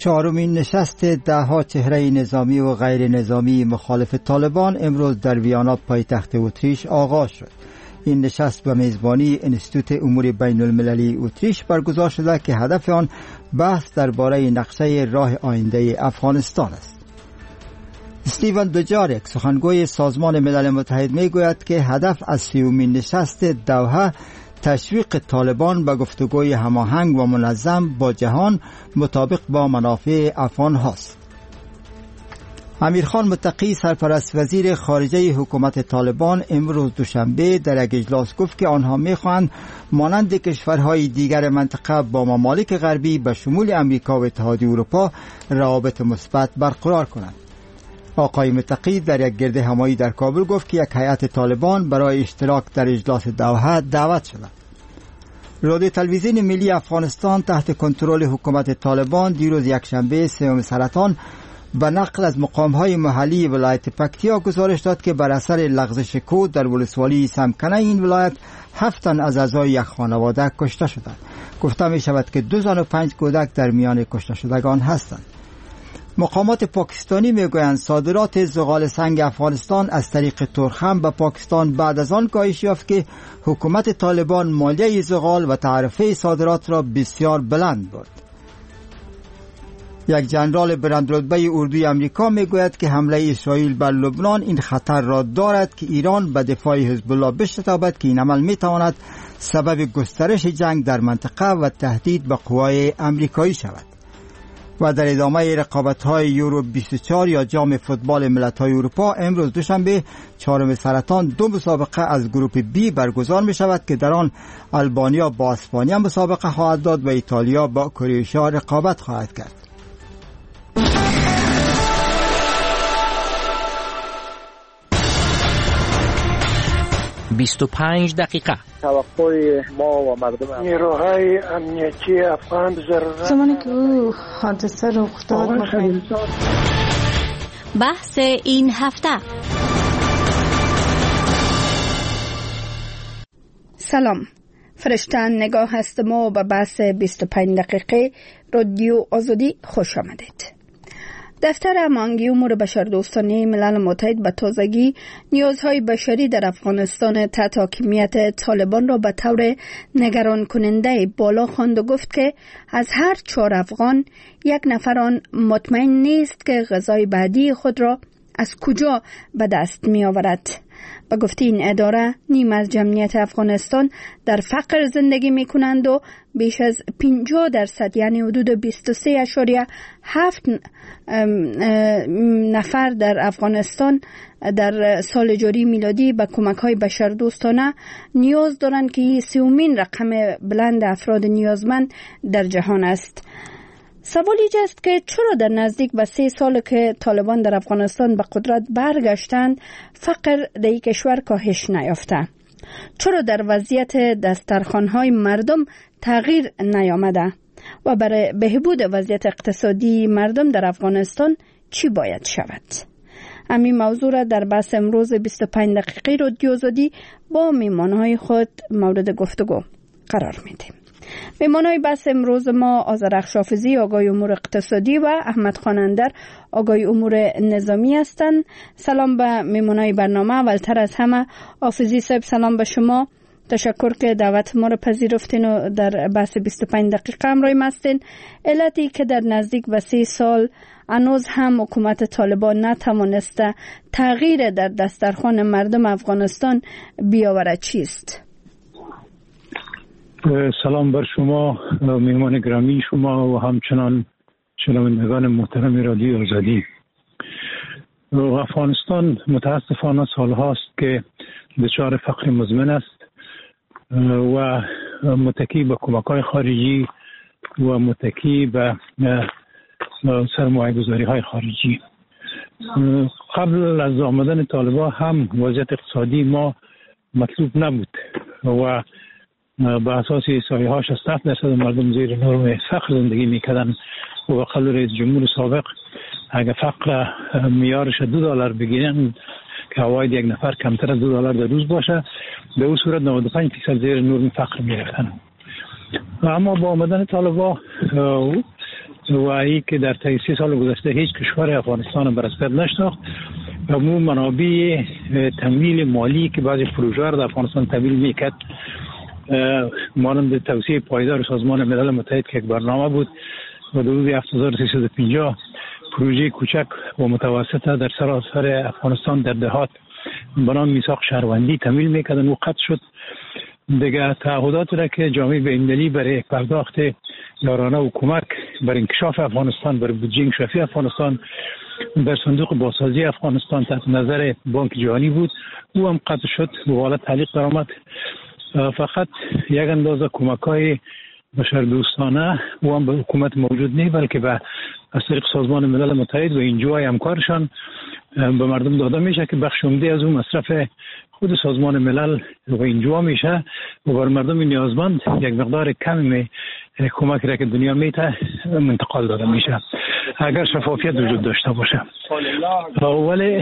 چهارمین نشست دهها چهره نظامی و غیر نظامی مخالف طالبان امروز در ویانا پایتخت اتریش آغاز شد. این نشست به میزبانی انستیتوت امور بین المللی اتریش برگزار شده که هدف آن بحث درباره نقشه راه آینده افغانستان است. استیون دوجارک سخنگوی سازمان ملل متحد می گوید که هدف از 30مین نشست دوحه تشویق طالبان به گفتگوی هماهنگ و منظم با جهان مطابق با منافع افغان هاست. امیرخان متقی سرپرست وزیر خارجه حکومت طالبان امروز دوشنبه در یک اجلاس گفت که آنها می‌خواهند مانند کشورهای دیگر منطقه با ممالک غربی به شمول امریکا و اتحادیه اروپا روابط مثبت برقرار کنند. آقای متقی در یک گرد همایی در کابل گفت که یک هیئت طالبان برای اشتراک در اجلاس دوحه دعوت شده. رادیو تلویزیون ملی افغانستان تحت کنترل حکومت طالبان دیروز یکشنبه 3 سرطان به نقل از مقام‌های محلی ولایت پکتیا گزارش داد که بر اثر لغزش کود در ولسوالی سمکنه این ولایت 7 تن از اعضای یک خانواده کشته شدند. گفته می شود که 2 زن و 5 کودک در میان کشته شدگان هستند. مقامات پاکستانی میگویند صادرات زغال سنگ افغانستان از طریق ترخم به پاکستان بعد از آن کاهش یافت که حکومت طالبان مالیه زغال و تعرفه صادرات را بسیار بلند برد. یک جنرال بلندرتبه اردوی امریکا میگوید که حمله اسرائیل بر لبنان این خطر را دارد که ایران به دفاع حزب الله بشتابد که این عمل میتواند سبب گسترش جنگ در منطقه و تهدید به قوای امریکایی شود. و در ادامه رقابت‌های یورو 24 یا جام فوتبال ملت‌های اروپا امروز دوشنبه 4 سرطان 2 مسابقه از گروپ بی برگزار می‌شود که در آن آلبانیا با اسپانیا مسابقه خواهد داد و ایتالیا با کرواتیا رقابت خواهد کرد. «25 دقیقه» توقع ما و مردم نیروهای امنیتی افغان زمانی که او حادثه رخ داد بحث این هفته. سلام، فرشتن نگاه هستم و به بحث 25 دقیقه رادیو آزادی خوش آمدید. دفتر هماهنگی امور بشردوستانه ملل متحد به تازگی نیازهای بشری در افغانستان تحت حاکمیت طالبان را به طور نگران کننده بالا خواند و گفت که از هر 4 افغان 1 نفر آن مطمئن نیست که غذای بعدی خود را از کجا به دست می آورد. به گفته این اداره نیم از جمعیت افغانستان در فقر زندگی می کنند و بیش از 50% یعنی حدود 23.7 نفر در افغانستان در سال جاری میلادی به کمک‌های بشردوستانه نیاز دارند که این 30مین رقم بلند افراد نیازمند در جهان است. سوال ایجاد است که چرا در نزدیک به 3 سال که طالبان در افغانستان به قدرت برگشتند فقر در این کشور کاهش نیافته؟ چرا در وضعیت دسترخوان‌های مردم تغییر نیامده؟ و برای بهبود وضعیت اقتصادی مردم در افغانستان چی باید شود؟ همین موضوع را در بحث امروز 25 دقیقه رادیو آزادی با میهمان‌های خود مورد گفتگو قرار میدیم. میهمان‌های بحث امروز ما آذرخش حافظی آگای امور اقتصادی و احمد خان اندر آگای امور نظامی هستند. سلام به میهمان‌های برنامه. اولتر از همه حافظی صاحب سلام به شما. تشکر که دعوت ما را پذیرفتین و در بحث 25 دقیقه همراه ما هستین. علتی که در نزدیک به 3 سال هنوز هم حکومت طالبان نتوانسته تغییر در دسترخوان مردم افغانستان بیاورد چیست؟ سلام بر شما میهمان گرامی شما و همچنان شنوندگان محترم رادیو آزادی. افغانستان متاسفانه سالهاست که دچار فقر مزمن است و متکی به کمک‌های خارجی و متکی به سرمایه‌گذاری‌های خارجی. قبل از آمدن طالبان هم وضعیت اقتصادی ما مطلوب نبود و به اساس احصایه‌هاش 7% مردم زیر نرم فقر زندگی می‌کردند و قبل رئیس جمهور سابق اگر فقر معیارش $2 بگیرن که عواید یک نفر کمتر از $2 در روز باشه به اون صورت 95% زیر نرم فقر می‌رفتن. اما با آمدن طالبان و ای که در طی 3 سال گذشته هیچ کشور افغانستان بر اساس نشناخت و مو منابع تمویل مالی که بعضی پروژه را در افغانستان تمویل میکرد مانند توسعه پایدار سازمان ملل متحد که یک برنامه بود و حدود 7350 پروژه کوچک و متوسطه در سراسر افغانستان در دهات به نام میثاق شهروندی تمویل میکردن و قطع شد. دیگه تعهدات را که جامعه بین‌المللی برای پرداخت یارانه و کمک بر انکشاف افغانستان، بر بودجه انکشافی افغانستان در صندوق بازسازی افغانستان تحت نظر بانک جهانی بود، او هم قطع شد و حالا تعلیق درآمد. فقط یک اندازه کمک‌های بشردوستانه و هم به حکومت موجود نیست، بلکه به از طریق سازمان ملل متحد و انجوهای همکارشان به مردم داده میشه که بخش عمده از اون مصرف خود سازمان ملل و انجوها میشه و بر مردم نیازمند یک مقدار کمی کمک را که دنیا میته منتقل داده میشه اگر شفافیت وجود داشته باشه. ولی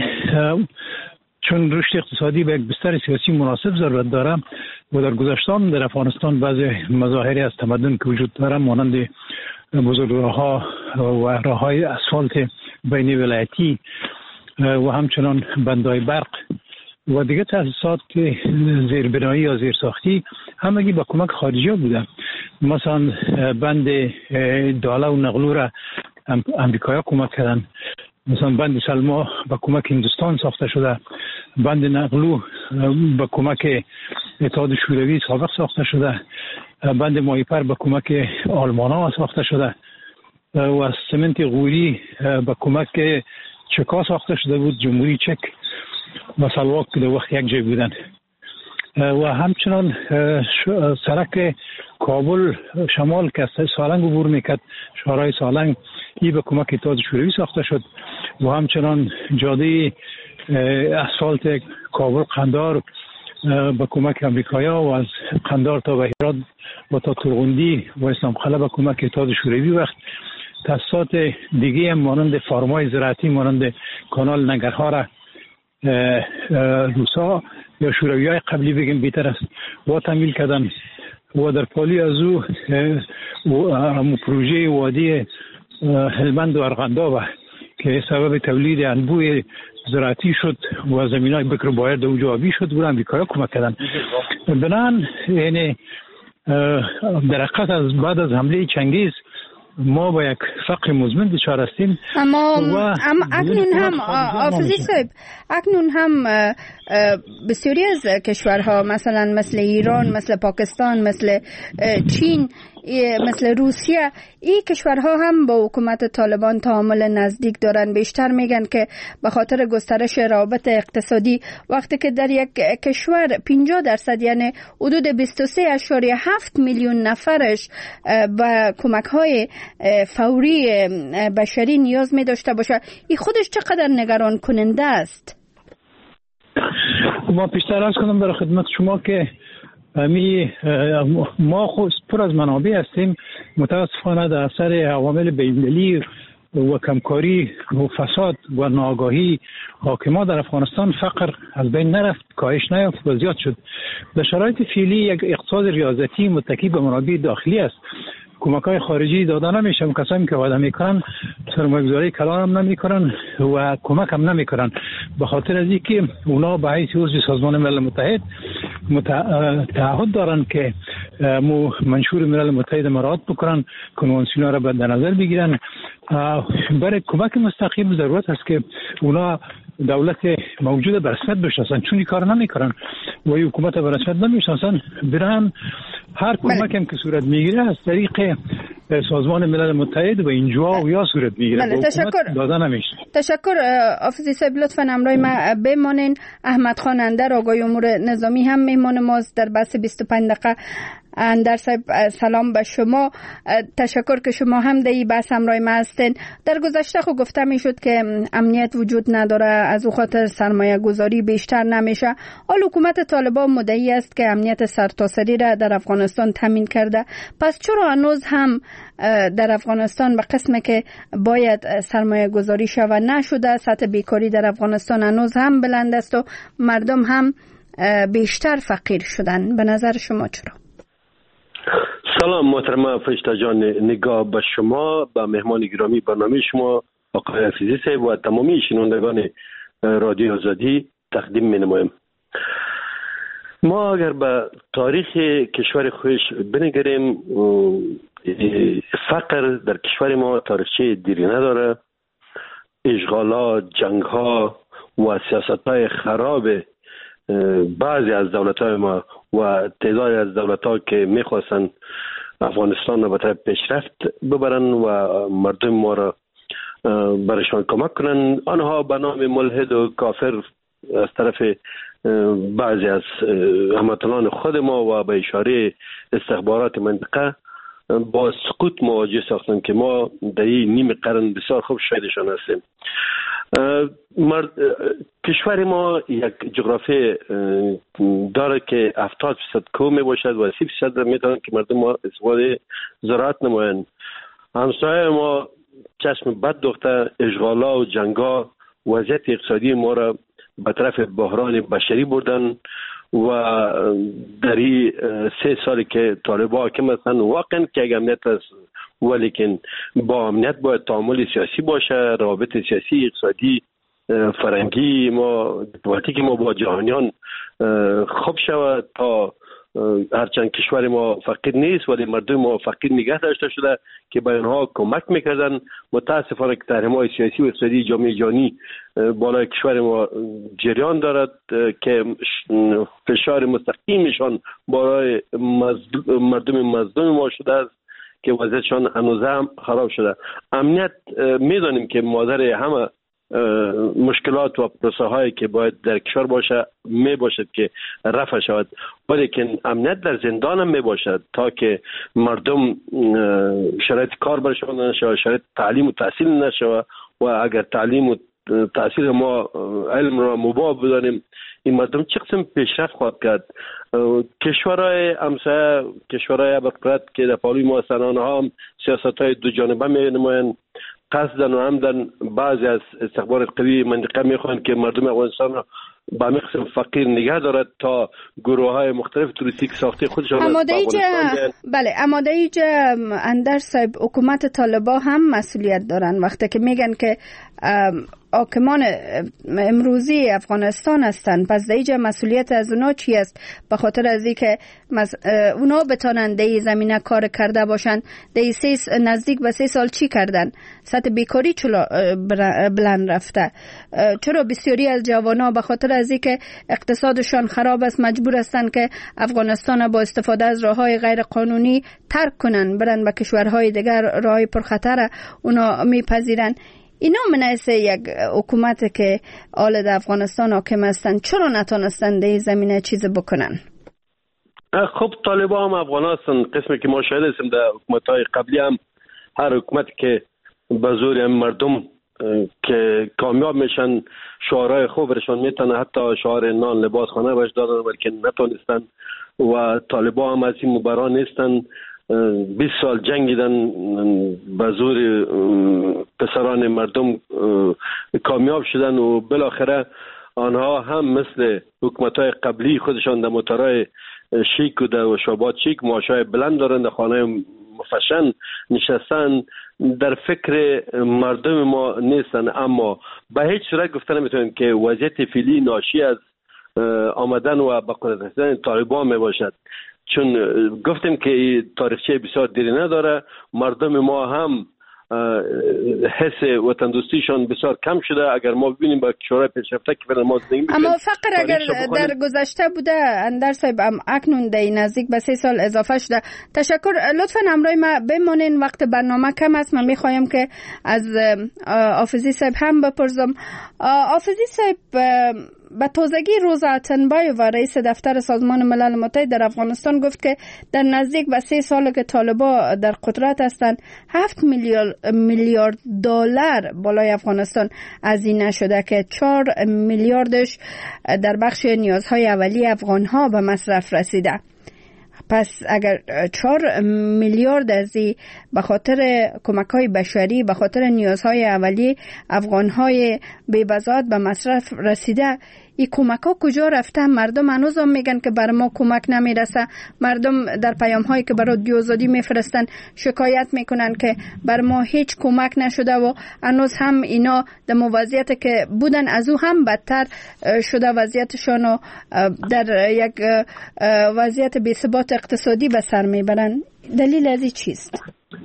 چون رشد اقتصادی به یک بستر سیاسی مناسب ضرورت داره و در گذشته در افغانستان بعضی مظاهری از تمدن که وجود داره مانند بزرگراه‌ها و راه‌های اسفالت بین ولایتی و همچنان بندهای برق و دیگه تاسیسات که زیربنایی یا زیرساختی همگی با کمک خارجی ها بوده. مثلا بند داله و نقلو را امریکایی کمک کردن، مثلا بند سلما با کمک هندوستان ساخته شده، بند نقلو با کمک اتحاد شوروی سابق ساخته شده، بند مایپر با کمک آلمان ها ساخته شده و سمنت غوری با کمک چکا ساخته شده بود، جمهوری چک و سلواک که در وقت یک جای بودن. و همچنان سرک کابل شمال که سالنگ عبور میکرد، شهرهای سالنگ، ای به کمک اتحاد شوروی ساخته شد و همچنان جاده اسفالت کابل قندار به کمک امریکایا و از قندار تا بهرات و تا ترغندی و اسلام قلعه به کمک اتحاد شوروی. وقت تاسیسات دیگه هم مانند فارمای زراعتی مانند کانال ننگرها را روسا یا شوروی های قبلی بگیم بیتر است و تمویل کردن و در پالی از او پروژه وادی هلمند و ارغنداب که سبب تولید انبوه زراعتی شد و زمینای بکر باید در اونجا آبی شد و امریکایی کمک کردن. بنان یعنی در حقیقت از بعد از حمله چنگیز ما با یک فقر مزمن دچار هستیم. اما اکنون هم آفزی صاحب، اکنون هم بسیاری از کشورها مثل ایران، مثل پاکستان، مثل چین، مثل روسیه، این کشورها هم با حکومت طالبان تعامل نزدیک دارن. بیشتر میگن که به خاطر گسترش روابط اقتصادی وقتی که در یک کشور 50% یعنی حدود 23.7 میلیون نفرش به کمک های فوری بشری نیاز می داشته باشه، این خودش چقدر نگران کننده است؟ ما پیشتر از کنم در خدمت شما که ما خود پر از منابع هستیم، متاسفانه در اثر عوامل بین‌المللی و کمکاری و فساد و ناآگاهی حاکمان در افغانستان فقر از بین نرفت، کاهش نیافت و زیاد شد. در شرایط فعلی یک اقتصاد ریاضتی متکی به منابع داخلی است. کمک‌های خارجی داده نمیشه، کسایی که وعده میکنن سرمایه‌گذاری کلان هم نمیکنن و کمک هم نمیکنن، به خاطر از اینکه اونا به حیث عضو سازمان ملل متحد تعهد دارن که منشور ملل متحد مراعات بکنن، کنوانسیون را در نظر بگیرن. برای کمک مستقیم ضرورت است که اونا دولت موجود برسد بشناسن، چون این کار نمیکنن و حکومت برسد نمیشناسن. برن هر کمک هم که صورت میگیره از طریق سازمان ملل متحد و اینجا و یا صورت میگیره. تشکر. داده نمیشه. تشکر آفیزی صاحب، لطفاً همراه ما بمانین. احمد خان اندر آقای امور نظامی هم میهمان ماست در بحث 25 دقیقه. اندر صاحب سلام به شما، تشکر که شما هم در این بحث همراه ما هستین. در گذشته خود گفته میشد که امنیت وجود نداره، از او خاطر سرمایه گذاری بیشتر نمیشه. حال حکومت طالبان مدعی است که امنیت سرتاسری را در افغانستان تامین کرده، پس چرا هنوز هم در افغانستان به قسمی که باید سرمایه گذاری شود نشده؟ سطح بیکاری در افغانستان هنوز هم بلند است و مردم هم بیشتر فقیر شدن. به نظر شما چرا؟ سلام محترم فرشته جان، نگاه به شما، به مهمان گرامی برنامه شما آقای حفیظی صاحب و تمامی شنوندگان رادیو آزادی تقدیم می نمایم. ما اگر به تاریخ کشور خویش بنگریم، فقر در کشور ما تاریخچه دیری نداره. اشغالات، جنگ‌ها و سیاست‌های خراب بعضی از دولت‌های ما و تعدادی از دولت‌ها که می‌خواستن افغانستان رو به طرف پیشرفت ببرن و مردم ما را برشان کمک کنن، آنها به نام ملحد و کافر از طرف بعضی از هموطنان خود ما و به اشاره استخبارات منطقه با سقوط مواجه ساختن که ما در این نیم قرن بسیار خوب شاهدشان هستیم. کشور ما یک جغرافی داره که 70% کوه می باشد و 30% میتونن که مردم ما استفاده زراعت نمایند. همسایه ما چشم بد دوخته، اشغالا و جنگا وضعیت اقتصادی ما را به طرف بحران بشری بردن و در این 3 سالی که طالبان حاکم هستند واقعا که یک امنیت است، ولیکن با امنیت باید تعامل سیاسی باشه، روابط سیاسی، اقتصادی، فرهنگی ما، دیپلماتیک ما با جهانیان خوب شود تا هرچند کشور ما فقیر نیست ولی مردم ما فقیر نگه داشته شده که به آنها کمک میکردن. متاسفانه که تحریم‌های سیاسی و اقتصادی جامعه جهانی بالای کشور ما جریان دارد که فشار مستقیمشان بالای مردم مظلوم ما شده است که وضعیتشان هنوز هم خراب شده. امنیت میدانیم که مادر همه مشکلات و پروسه هایی که باید در کشور باشه می باشد که رفع شود، ولیکن امنیت در زندان هم می باشد تا که مردم شرایط کار برشان نشود، شرایط تعلیم و تحصیل نشود و اگر تعلیم و تحصیل ما علم را مباح بدانیم این مردم چه قسم پیشرفت خواهد کرد. کشورهای همسایه، کشورهای بقدرت که در پالوی ما هستند آنها هم سیاست‌های دو جانبه می نمایند، قصدن و عمدن بعضی از استخبارات قوی منطقه میخوان که مردم افغانستان را به مقصد فقیر نگه دارد تا گروه های مختلف توریستیک ساخته خودشان اما دیجا اندر صاحب حکومت طالبان هم مسئولیت دارن وقتی که میگن که حاکمان امروزی افغانستان هستند، پس دیجا مسئولیت از اونا چی است؟ به خاطر از اینکه اونا بتانند در زمینه کار کرده باشند. در نزدیک به 3 سال چی کردن؟ سطح بیکاری چرا بلند رفته؟ چرا بسیاری از جوانان به خاطر از اینکه اقتصادشان خراب است مجبور هستند که افغانستان با استفاده از راههای غیر قانونی ترک کنن، برن به کشورهای دیگر، راههای پرخطر اونا میپذیرن. اینا منعکس یک حکومت که آل در افغانستان حاکم هستند چرا نتونستند در این زمینه چیز بکنن؟ خب طالبان هم افغان هستند، قسمی که ما شاهد هستیم در حکومت‌های قبلی هم هر حکومت که به زور مردم که کامیاب میشن شعارهای خوب برشان میتونه، حتی شعار نان لباس خانه برش دادن ولی نتونستن و طالبان هم از این مبرا نیستن. 20 سال جنگیدن به زور پسران مردم کامیاب شدن و بالاخره آنها هم مثل حکومت‌های قبلی خودشان در موتورهای شیک و در شعبات شیک معاشهای بلند دارن، در خانه مفشن نشستن، در فکر مردم ما نیستن. اما به هیچ صورت گفتن نمیتونیم که وضعیت فعلی ناشی از آمدن و به قدرت رسیدن طالبان می باشد، چون گفتیم که تاریخچه بسیار دیری نداره. مردم ما هم حس وطن دوستیشان بسیار کم شده. اگر ما ببینیم با کشورهای پیشرفته که ما زندگی می‌کنیم، اما فقر اگر در گذشته بوده اندر صاحب اکنون در نزدیک به 3 سال اضافه شده. تشکر. لطفا همراه ما بمانین، وقت برنامه کم است. من میخوایم که از حافظی صاحب هم بپرسم. حافظی صاحب، به تازگی روزا اتنبایو و رئیس دفتر سازمان ملل متحد در افغانستان گفت که در نزدیک به 3 سال که طالبان در قدرت هستند 7 میلیارد دلار بالای افغانستان هزینه شده که 4 میلیاردش در بخش نیازهای اولیه افغانها به مصرف رسیده. پس اگر 4 میلیارد از این به خاطر کمک‌های بشری، به خاطر نیازهای اولیه افغان‌های بی‌بضاعت به مصرف رسیده، این کمک ها کجا رفته؟ مردم هنوز هم میگن که بر ما کمک نمیرسه. مردم در پیام هایی که برای دیوزادی میفرستن شکایت میکنن که بر ما هیچ کمک نشده و هنوز هم اینا در وضعیت که بودن از او هم بدتر شده وضعیتشان و در یک وضعیت بی‌ثبات اقتصادی به سر میبرن. دلیل از این چیست؟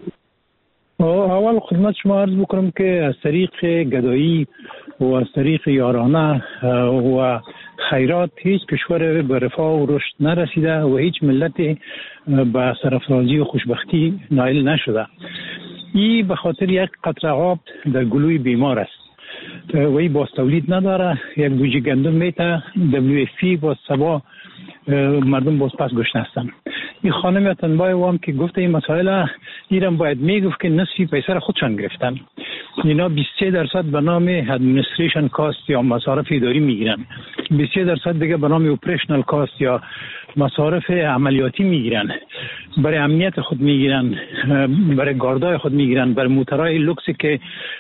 اول خدمت شما عرض بکنم که از طریق گدایی و از طریق یارانه و خیرات هیچ کشور به رفاه و رشد نرسیده و هیچ ملت به سرفرازی و خوشبختی نائل نشده. این به خاطر یک قطره آب در گلوی بیمار است و این باز تولید نداره. یک بوجه گندم میته WFP باز سبا مردم باز پس گوش نستن. این خانم تنبای وام که گفته این مسائل ایران باید میگفت که نصفی پیسر خودشان گرفتن. اینا 23% به نام ادمنستریشن کاست یا مصارف اداری میگیرن، 23% دیگه به نام اپریشنال کاست یا مصارف عملیاتی میگیرن، برای امنیت خود میگیرن، برای گاردای خود میگیرن، برای موترهای لوکسی که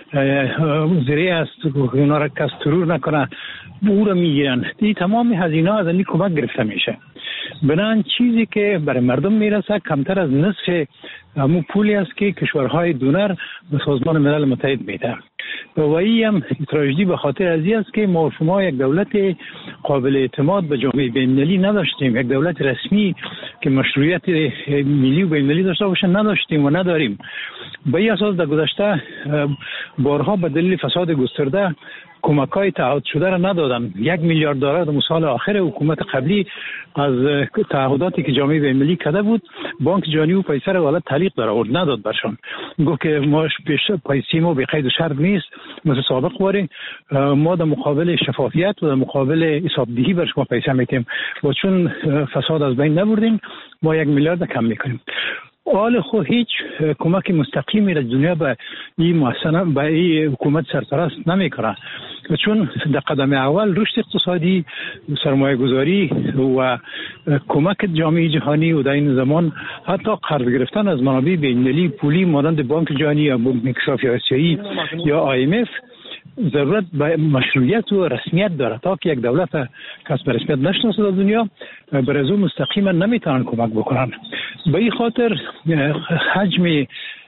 زیره است اونا را کس ترور نکنه او را میگیرن. این تمام هزینه از این کمک گرفته میشه. بنابراین چیزی که برای مردم میرسه کمتر از نصف همون پولی است که کشورهای دونر به سازمان ملل متحد میده. و این هم تراژدی به خاطر از این است که ما شما یک دولت قابل اعتماد به جامعه بین‌المللی نداشتیم، یک دولت رسمی که مشروعیت ملی و بین‌المللی داشته باشه نداشتیم و نداریم. به این اساس در گذشته بارها به دلیل فساد گسترده کمک‌های تعهد شده را ندادن. 1 میلیارد دلار در سال آخر حکومت قبلی از تعهداتی که جامعه بین‌المللی کرده بود بانک جهانی و پیسه را حالت تعلیق در آورد، نداد برشان. گفت که ما پیش پیسه ما به قید و شرط نیست مثل سابق واره، ما در مقابل شفافیت و در مقابل حسابدهی بر شما پیسه میتیم و چون فساد از بین نبردیم ما 1 میلیارد کم میکنیم. حال خود هیچ کمک مستقیمی در دنیا به این محسنه به این حکومت سرپرست نمیکنه، چون در قدم اول رشد اقتصادی، سرمایه گذاری و کمک جامعه جهانی و در این زمان حتی قرض گرفتن از منابع بین‌المللی پولی مانند بانک جهانی یا بانک انکشافی آسیایی یا IMF ضرورت به مشروعیت و رسمیت داره. تا که یک دولت کس به رسمیت نشناسه در دنیا برای مستقیما نمیتونن کمک بکنن. به این خاطر حجم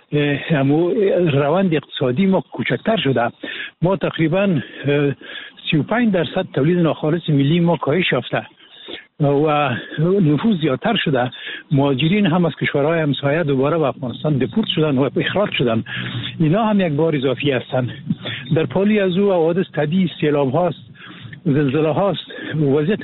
روند اقتصادی ما کوچکتر شده. ما تقریبا 35% تولید ناخالص ملی ما کاهش یافته و نفوذ زیادتر شده. مهاجرین هم از کشورهای همسایه دوباره به افغانستان دپورت شدن و اخراج شدن. اینا هم یک بار اضافی هستند. در پالی از او حوادث طبیعی، سیلاب هاست، زلزله هاست، وضعیت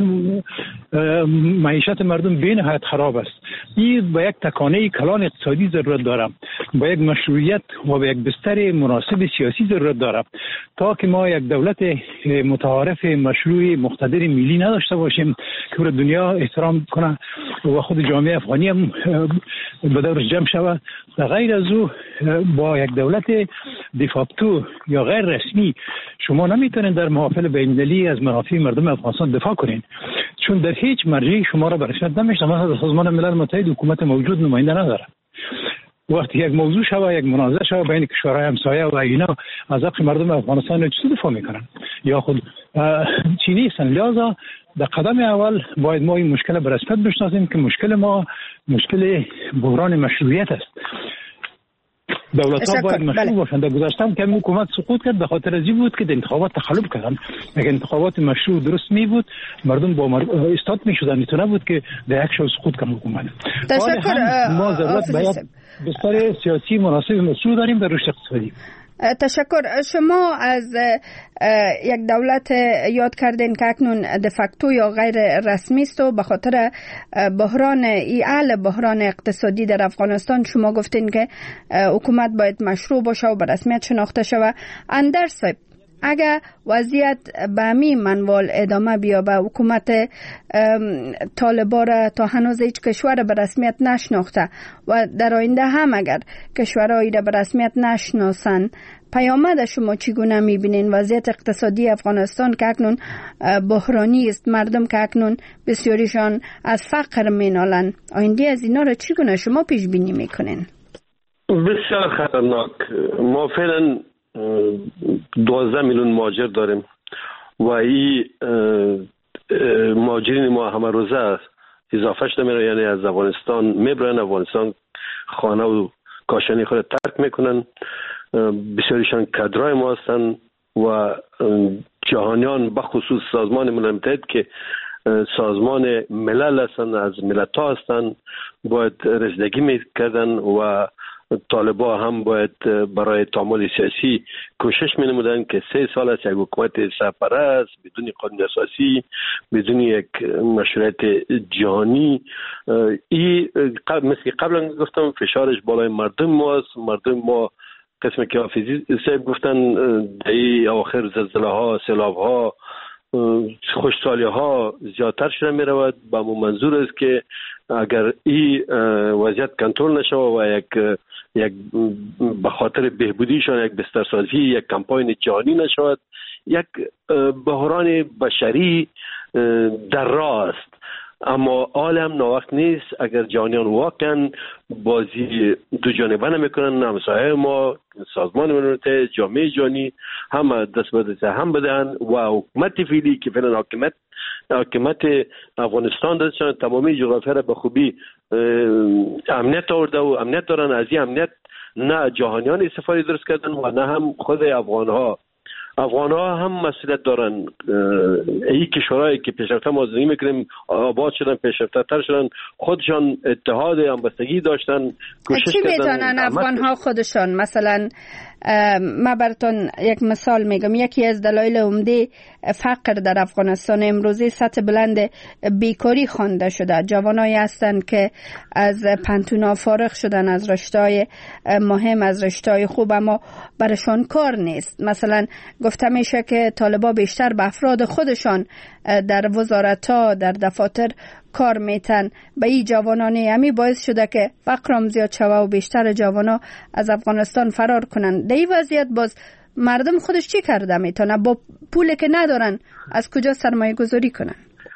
معیشت مردم به نهایت خراب است. این با یک تکانه کلان اقتصادی ضرورت داره، با یک مشروعیت و با یک بستر مناسب سیاسی ضرورت داره تا که ما یک دولت متعارف مشروع مقتدر ملی نداشته باشیم که بر دنیا احترام کنه و خود جامعه افغانی هم به دورش جمع شود. و غیر از او با یک دولت دیفاکتو یا غیر رسمی شما نمیتونید در محافل بین‌المللی از منافع مردم افغانستان دفاع کنین، چون در هیچ مرجعی شما را به رسمیت نمیشناسه. مثلا سازمان ملل متحد حکومت موجود نماینده نداره. وقتی یک موضوع شود، یک منازعه شود بین کشورهای همسایه و اینا، از حق مردم افغانستان چطور دفاع میکنن؟ یا خود چینی هستن. لذا در قدم اول باید ما این مشکل به رسمیت بشناسیم که مشکل ما مشکل بحران مشروعیت است. دولت‌ها باید مشروع باشند. در گذشته هم که حکومت سقوط کرد به خاطر از این بود که انتخابات تخلف کردن. اگر انتخابات مشروع درست می بود مردم با استاد میشدن، تو نبود که در یک شب سقوط کنه حکومت. ما ضرورت باید بستر سیاسی مناسب مشروع داریم به رشد اقتصادی. تشکر. شما از یک دولت یاد کردین که اکنون دفاکتو یا غیر رسمی است و به خاطر بحران بحران اقتصادی در افغانستان شما گفتین که حکومت باید مشروع باشه و به رسمیت شناخته شود. اندرس اگر وضعیت به همین منوال ادامه بیابه، حکومت طالبان را تا هنوز هیچ کشور به رسمیت نشناخته و در آینده هم اگر کشورهایی را به رسمیت نشناسن، پیامد شما چگونه میبینین وضعیت اقتصادی افغانستان که اکنون بحرانی است، مردم که اکنون بسیاریشان از فقر مینالن، آینده از اینا را چگونه شما پیش بینی میکنین؟ بسیار خطرناک. ما فعلا 12 میلیون مهاجر داریم و این مهاجرین ما همه روزه اضافه شده میره، یعنی از افغانستان میبرن، افغانستان خانه و کاشانی خود ترک میکنن. بسیاریشان کادرای ما هستن و جهانیان بخصوص سازمان ملل متحد که سازمان ملل هستن، از ملت ها هستن، باید رسیدگی میکردن و طالبا هم باید برای تعامل سیاسی کوشش می‌نمودند که 3 سال است یک حکومت سرپرست بدون قانون اساسی، بدون یک مشروعیت جهانی. این مثل قبلا گفتم فشارش بالای مردم ماست. مردم ما قسمی که حافظی صاحب گفتن در اواخر زلزله ها، سیلاب ها، خوشسالی ها زیادتر شده می رود. با مو منظور است که اگر این وضعیت کنترل نشود و یک به خاطر بهبودیشان یک بسترسازی، یک کمپاین جهانی نشود، یک بحران بشری در راه است. اما عالم ناوقت نیست. اگر جهانیان واقعا بازی دو جانبه نمیکنن، همسایه ما، سازمان ملل متحد، جامعه جهانی هم دست به دست هم بدن و حکومت فعلی که فعلا حکومت افغانستان دستشان تمامی جغرافیا را به خوبی امنیت آورده و امنیت دارن. از این امنیت نه جهانیان استفاده درست کردن و نه هم خود افغان ها هم مسئولیت دارن. این کشورهایی که پیشرفته ما زندگی میکنیم آباد شدن، پیشرفته تر شدن، خودشان اتحاد همبستگی داشتن، کوشش چی کردن. میتونن افغان ها خودشان؟ مثلا ما براتون یک مثال میگم. یکی از دلایل عمده فقر در افغانستان امروزی سطح بلند بیکاری خوانده شده. جوانایی هستند که از پنتونا فارغ شدن، از رشته‌های مهم، از رشته‌های خوب، اما برشان کار نیست. مثلا گفته میشه که طالبا بیشتر به افراد خودشان در وزارت‌ها، در دفاتر کار میتن. به این جوانانی همی باعث شده که فقرم زیاد شوه و بیشتر جوانا از افغانستان فرار کنن. در این وضعیت باز مردم خودش چی کرده میتونه؟ با پولی که ندارن از کجا سرمایه گذاری کنن؟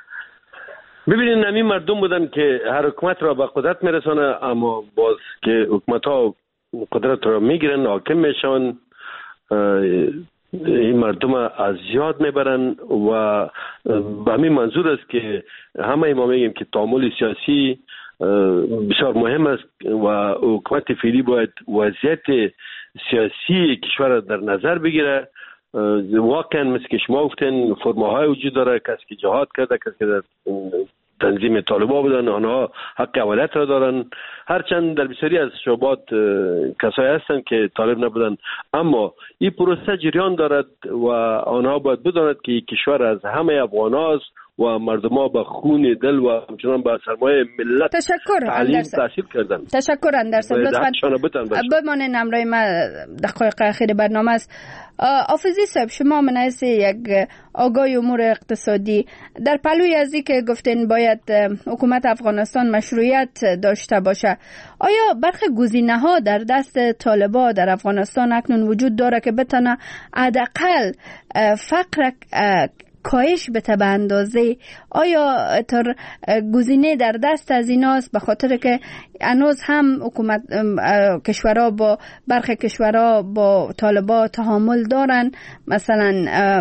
ببینید همین مردم بودن که هر حکومت را به قدرت میرسانه، اما باز که حکومت ها قدرت را میگیرن، حاکم میشن، این مردم از یاد میبرن و به همین منظور است که همه ما میگیم که تعامل سیاسی بسیار مهم است و حکومت فعلی باید وضعیت سیاسی کشور در نظر بگیره. واقعا مثل که شما گفتین فرماهای وجود داره، کسی که جهاد کرده، کسی که در تنظیم طالبان بودن، آنها حق اولت را دارن. هرچند در بسیاری از شعبات کسایی هستند که طالب نبودن، اما این پروسه جریان دارد و آنها باید بداند که این کشور از همه افغان هاست و مردم ها به خون دل و همچنان به سرمایه ملت تعلیم تحصیل کردن. تشکر اندرسن. لطفاً بمانین همراه ما. دقایق اخیر برنامه است. حافظی صاحب، شما من از یک آگاه امور اقتصادی در پلوی از این که گفتین باید حکومت افغانستان مشروعیت داشته باشه، آیا برخی گزینه ها در دست طالبان در افغانستان اکنون وجود داره که بتونه حداقل فقر کاهش بده به اندازه؟ آیا تر گزینه در دست از ایناست؟ به خاطر که هنوز هم حکومت کشورها با برخی کشورها با طالبان تعامل دارن. مثلا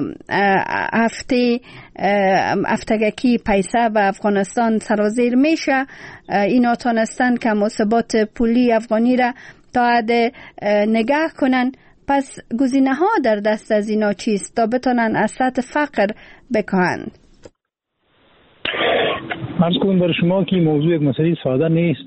هفتگی پیسه به افغانستان سرازیر میشه. اینا تانستن که ثبات پولی افغانی را تا حد نگه کنن. پس گزینه ها در دست از اینا چیست تا بتونن از سطح فقر بکاهند؟ عرض کنم برای شما که موضوع یک مسئله ساده نیست.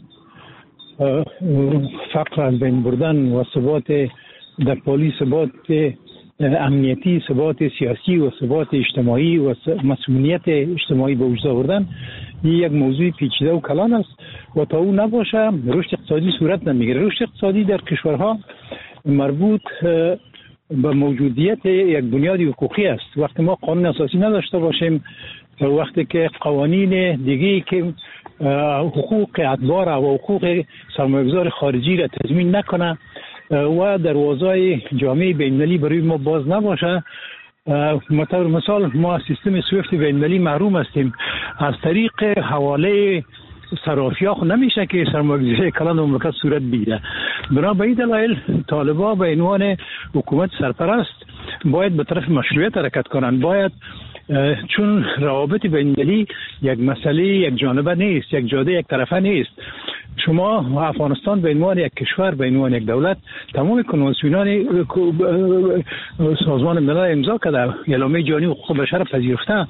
فقر از بین بردن و ثبات در پالی، ثبات امنیتی، ثبات سیاسی و ثبات اجتماعی و مسئولیت اجتماعی به وجود آوردن یک موضوع پیچیده و کلان است و تا او نباشه رشد اقتصادی صورت نمیگیره. رشد اقتصادی در کشورها مربوط به موجودیت یک بنیاد حقوقی است. وقتی ما قانون اساسی نداشته باشیم، وقتی که قوانین دیگه‌ای که حقوق ادبار و حقوق سرمایه‌گذار خارجی را تضمین نکنه و دروازه‌های جامعه بین‌المللی برای ما باز نباشه، مثلا مثال ما از سیستم سویفت بین‌المللی محروم هستیم. از طریق حواله صرافی‌ها نمیشه که سرمایه‌گذاری کلان مملکت صورت بگیره. بنابراین دلایل طالبان به عنوان حکومت سرپرست باید به طرف مشروعیت حرکت کنند. باید چون روابط بین‌المللی یک مسئله یک جانبه نیست، یک جاده یک طرفه نیست. شما افغانستان به عنوان یک کشور، به عنوان یک دولت، تمام کنوانسیون‌های سازمان ملل امضا کرده، اعلامیه جهانی حقوق بشر پذیرفته،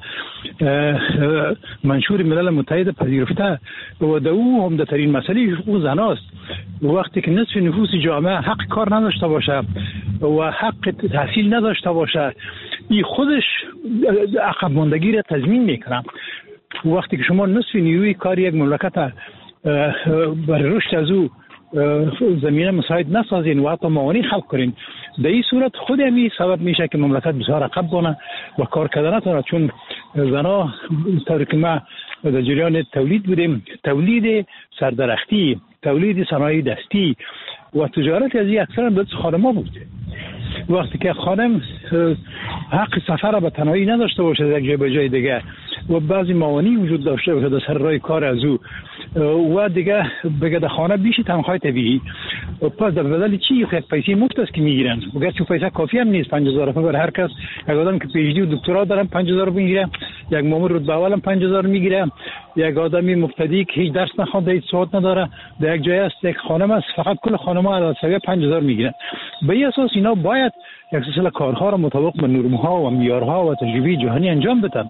منشور ملل متحد پذیرفته و در او عمده‌ترین مسئله حقوق زناست. وقتی که نصف نفوس جامعه حق کار نداشته باشه و حق تحصیل نداشته باشه، این خودش عقب ماندگی را تضمین میکنه. وقتی که شما نصف نیروی کار یک مملکت برای رشد از او زمینه مساعد نسازین و حتی موانع خلق کنین، در این صورت خود همین سبب میشه که مملکت بسیار عقب بانه و کار کردن نتونه. چون زنا طوری که ما در جریان تولید بودیم، تولید سردرختی، تولید صنایع دستی و تجارت از این اکثرا به خانم‌ها بود. وقتی که خانم حق سفر به تنهایی نداشته باشه از یک جای به جای دیگه و بعضی موانع وجود داشته باشه در سر راه کار از او و دیگه بگه در خانه بیشی تنخواه طبیعی، پس در بدل چی یک پیسه مفت است که میگیرن، اگر چون پیسه کافی هم نیست. 5000 روپیه بر هر کس. یک آدم که پی اچ دی و دکترا دارن 5000 روپیه میگیره، یک مامور رتبه اول هم 5000 میگیره، یک آدمی مبتدی که هیچ درس نخونده، هیچ سواد نداره، در یک جای است یک خانم است فقط کل خانم‌ها از سویه 5000 میگیرن. به این اساس اینا باید یک سلسله کارها را مطابق به نرم‌ها و معیارها و تجربه جهانی انجام بدن.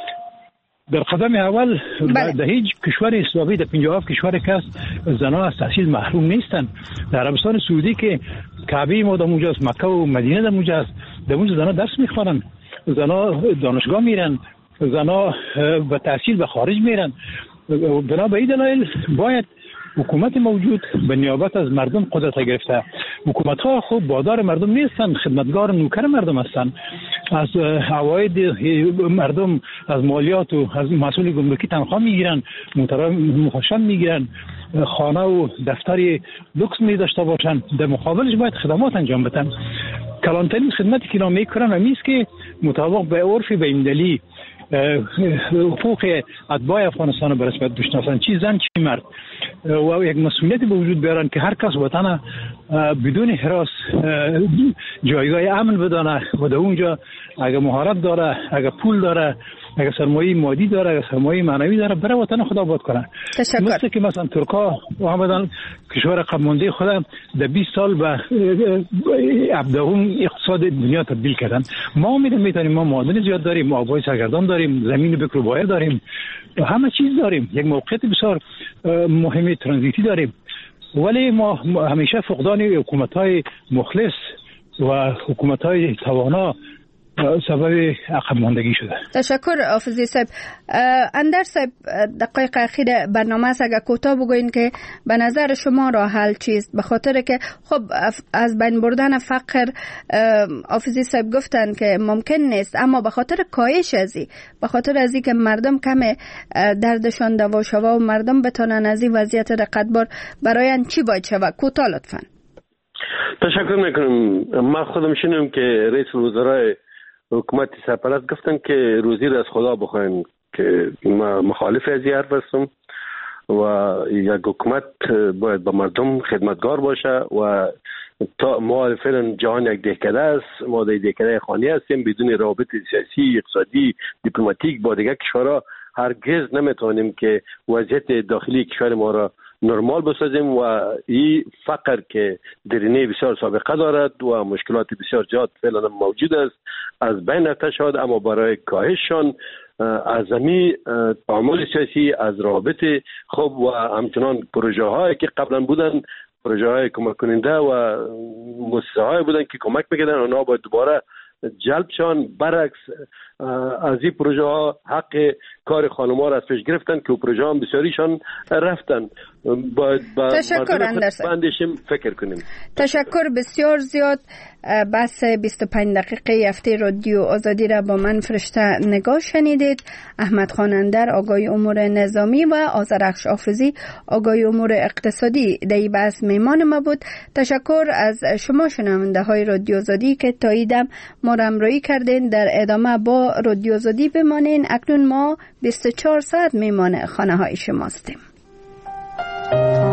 در قدم اول در هیچ کشور اسلامی در 57 کشور که است زنان از تحصیل محروم نیستن. در عربستان سعودی که کعبه ما در اونجاست، مکه و مدینه در اونجاست، در اونجا زنان درس میخوانن، زنان دانشگاه میرن، زنان به تحصیل به خارج میرن. بنا به این دلایل باید حکومت موجود به نیابت از مردم قدرت گرفته. حکومت ها خود بادار مردم نیستن، خدمتگار نوکر مردم هستن. از عواید مردم، از مالیات و از مسئول گمرکی تنخواه میگیرن، مخشن میگیرن، خانه و دفتری لوکس می داشته باشن، در مقابلش باید خدمات انجام بدن. کلانترین خدمتی که اینا میکنن همیست که مطابق به عرف بین‌المللی حقوق اتباع افغانستان به رسمیت بشناسن، چی زن چی مرد، و یک مسئولیتی به وجود بیارن که هر کس وطن بدون هراس جایگاه امن بدانه و در اونجا اگر مهارت داره، اگر پول داره، اگر سرمایه مادی داره، اگر سرمایه معنوی داره، برای وطن خود آباد کنه. مثل که مثلا ترکا آمدن کشور عقب مانده خود در 20 سال به 17 اقتصاد دنیا تبدیل کردن. ما میتونیم، ما معادن زیاد داریم، آبهای سرگردان داریم، زمین بکر و بایر داریم، همه چیز داریم، یک موقعیت بسیار مهم ترانزیتی داریم، ولی ما همیشه فقدان حکومت‌های مخلص و حکومت‌های توانا سبب عقب ماندگی شده. تشکر حافظی صاحب. اندر صاحب، دقایق اخیر برنامه است، اگر کوتاه بگوین که به نظر شما راه حل چیست؟ به خاطر که خب از بین بردن فقر حافظی صاحب گفتن که ممکن نیست، اما به خاطر کاهش ازی، به خاطر ازی که مردم کم دردشان دوا شوه و مردم بتونن از این وضعیت رقتبار برایان چی باید شوه؟ کوتاه لطفاً. تشکر میکنم. من خودم شنیدم که رئیس الوزراء حکومت سرپرست گفتن که روزی را از خدا بخواین، که ما مخالف از این حرف هستم و یک حکومت باید به مردم خدمتگار باشه و تا ما فعلا جهان یک دهکده است، ما در دهکده خانی هستیم، بدون روابط سیاسی، اقتصادی، دیپلماتیک با دیگر کشورها هرگز نمیتونیم که وضعیت داخلی کشور ما را نرمال بسازیم و این فقر که درینه بسیار سابقه دارد و مشکلات بسیار زیاد فعلا موجود است از بین رفته شد، اما برای کاهششان از زمین تعامل سیاسی، از روابط خوب و همچنان پروژه هایی که قبلا بودن، پروژه های کمک کننده و مؤسسه های بودن که کمک میکردن، اونا باید دوباره جلبشان. برعکس از این پروژه ها حق کار خانم‌ها را از پیش گرفتن که پروژه ها بسیاریشان رفتن. باید با مردم فکر کنیم. تشکر بسیار زیاد. بحث 25 دقیقه هفته رادیو آزادی را با من فرشته نگاه شنیدید. احمد خان اندر آگاهی امور نظامی و آذرخش حافظی آگاهی امور اقتصادی در این بحث میمان ما بود. تشکر از شما شنونده های رادیو آزادی که تاییدم ما را همراهی کردین. در ادامه با رادیو آزادی بمانین. اکنون ما 24 ساعت میمان خانه های شماستیم.